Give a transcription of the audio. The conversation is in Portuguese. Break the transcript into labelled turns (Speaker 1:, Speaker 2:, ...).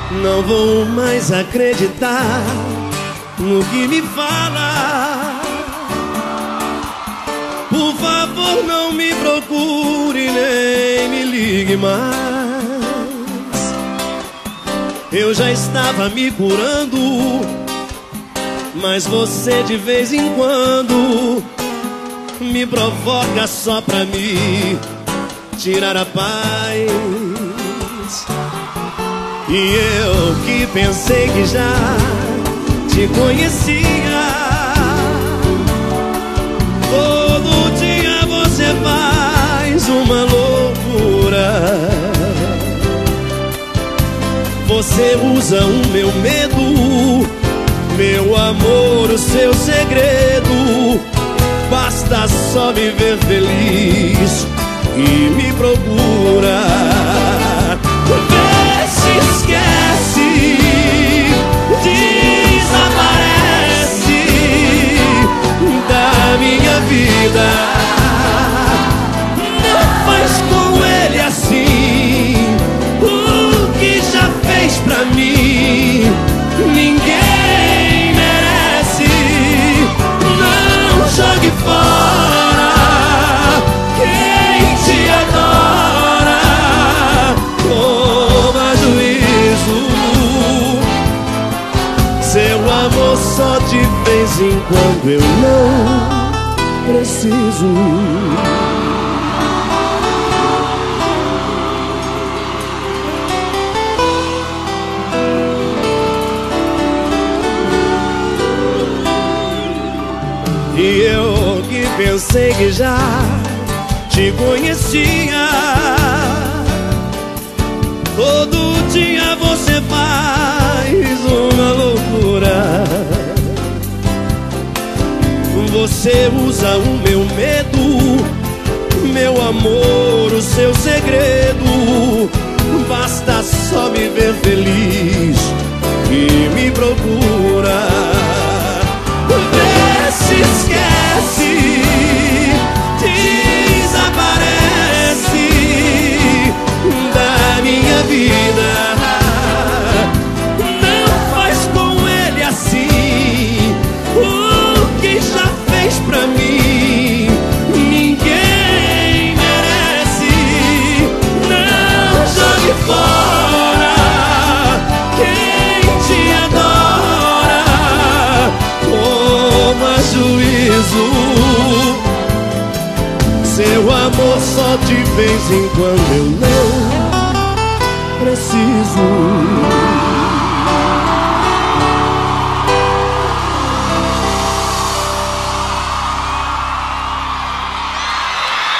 Speaker 1: Não vou mais acreditar no que me fala. Por favor, não me procure nem me ligue mais. Eu já estava me curando, mas você de vez em quando me provoca só pra me tirar a paz. E eu que pensei que já te conhecia, todo dia você faz uma loucura. Você usa o meu medo, meu amor, o seu segredo. Basta só me ver feliz e me procura. Vê se esquece, desaparece da minha vida. Não faz com ele assim o que já fez pra mim. Ninguém merece. Não jogue fora quem te adora. Toma juízo, seu amor só de vez em quando eu não preciso. E eu que pensei que já te conhecia, todo dia você faz uma loucura. Você usa o meu medo, meu amor, o seu segredo. Basta só me ver feliz e me procura. Vê se esquece, desaparece da minha vida. Não faz com ele assim o que já fez pra mim. Ninguém merece. Não jogue fora quem te adora. Toma juízo, seu amor só de vez em quando eu não preciso.